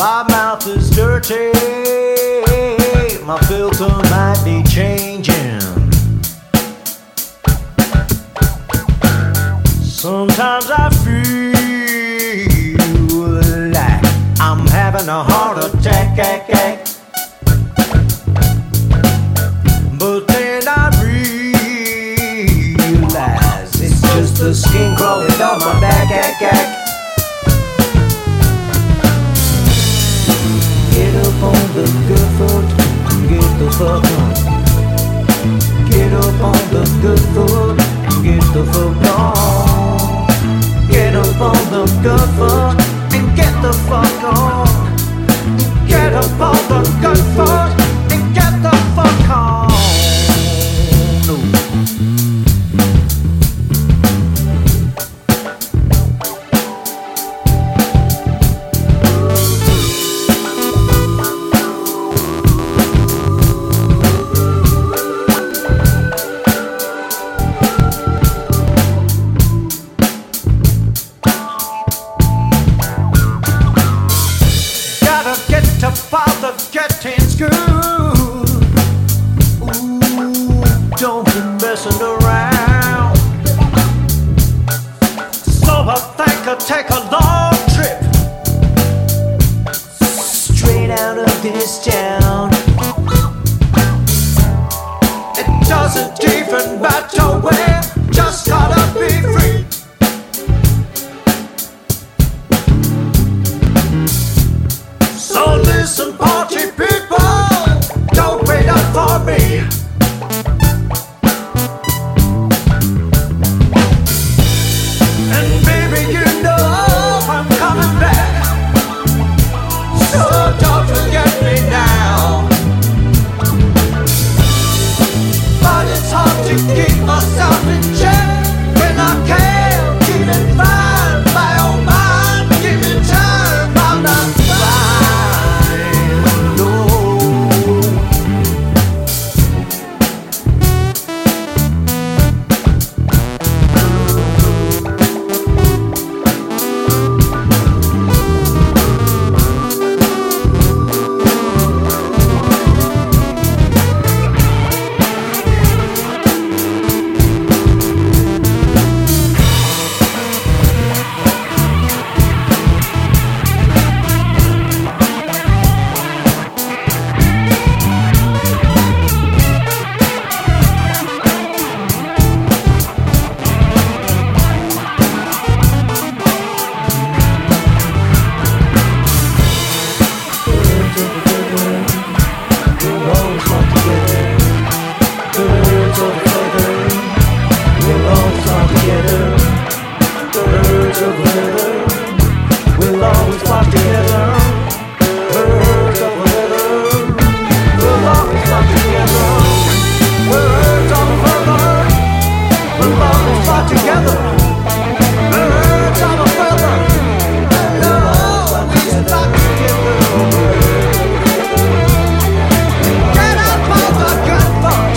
My mouth is dirty, my filter might be changing. Sometimes I feel like I'm having a heart attack, but then I realize it's just the skin crawling down my back. Get up on the good foot and get the fuck on. Get up on the good foot and get the fuck on. Get up on the good foot and get the fuck on. Get up on the good foot and get the fuck on. Get up out the getting school. Ooh, don't be messing around. So I think I'll take a long trip straight out of this town. It doesn't even matter where, just gotta be free. So listen, party people, don't wait up for me. And baby, you know I'm coming back, so don't forget me now. But it's hard to keep myself in check when I can't even find my own mind. Give me time, I'm not we'll always flock together. Birds of a feather, we'll always flock together. Birds of a feather, we'll always flock together. Birds of a feather, we'll always flock together. Get up on the good foot.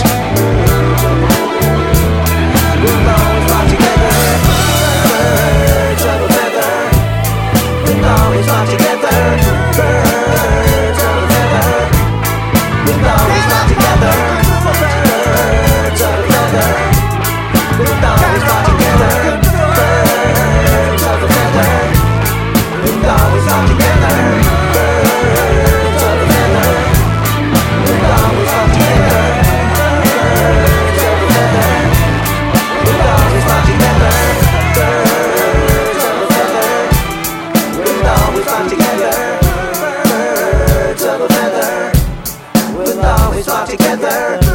We'll always flock together. Birds of a feather, we'll always flock together. Birds of a feather, we'll always flock together. Birds of a feather, we'll always flock together. Birds of a feather, we'll always flock together. Birds of a feather, we'll always flock together. Birds of a feather, we'll always flock together. Birds of a feather, we'll always flock together. Birds of a feather, we'll always flock together.